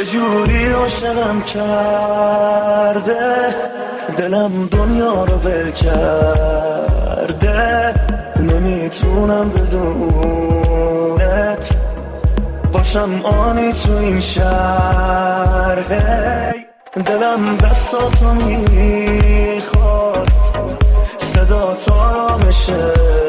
یه جوری عاشقم کرده، دلم دنیا رو ول کرده، نمیتونم بدونت باشم آنی تو این شهر. دلم دستاتو میخواد، صدا تا آرامشه